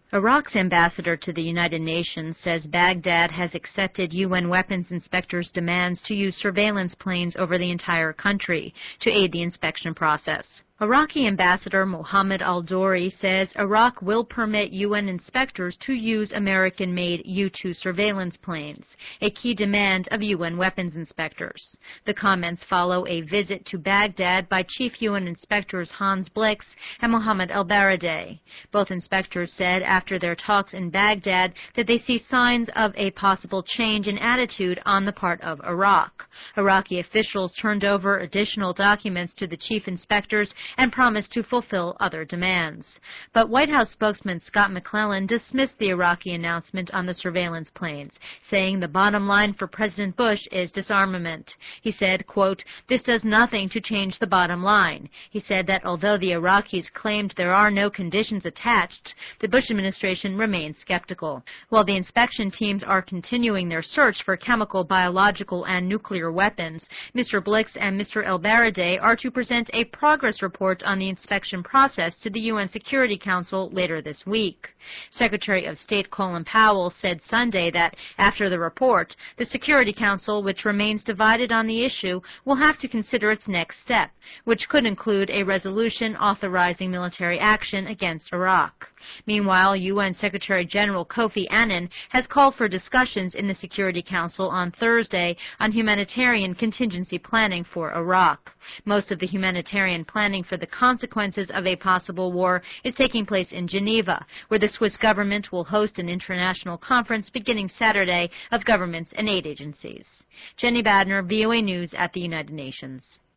Iraq's ambassador to the United Nations says Baghdad has accepted UN weapons inspectors' demands to use surveillance planes over the entire country to aid the inspection process. Iraqi Ambassador Mohammed Al-Douri says Iraq will permit UN inspectors to use American-made U-2 surveillance planes, a key demand of UN weapons inspectors. The comments follow a visit to Baghdad by Chief UN Inspectors Hans Blix and Mohammed El-Baradei. Both inspectors said after their talks in Baghdad that they see signs of a possible change in attitude on the part of Iraq. Iraqi officials turned over additional documents to the chief inspectors and promised to fulfill other demands. But White House spokesman Scott McClellan dismissed the Iraqi announcement on the surveillance planes, saying the bottom line for President Bush is disarmament. He said, quote, "This does nothing to change the bottom line." He said that although the Iraqis claimed there are no conditions attached, the Bush administration remains skeptical. While the inspection teams are continuing their search for chemical, biological, and nuclear weapons, Mr. Blix and Mr. El-Baradei are to present a progress report on the inspection process to the UN Security Council later this week. Secretary of State Colin Powell said Sunday that after the report, the Security Council, which remains divided on the issue, will have to consider its next step, which could include a resolution authorizing military action against Iraq. Meanwhile, UN Secretary General Kofi Annan has called for discussions in the Security Council on Thursday on humanitarian contingency planning for Iraq. Most of the humanitarian planning for the consequences of a possible war is taking place in Geneva, where the Swiss government will host an international conference beginning Saturday of governments and aid agencies. Jenny Badner, VOA News at the United Nations.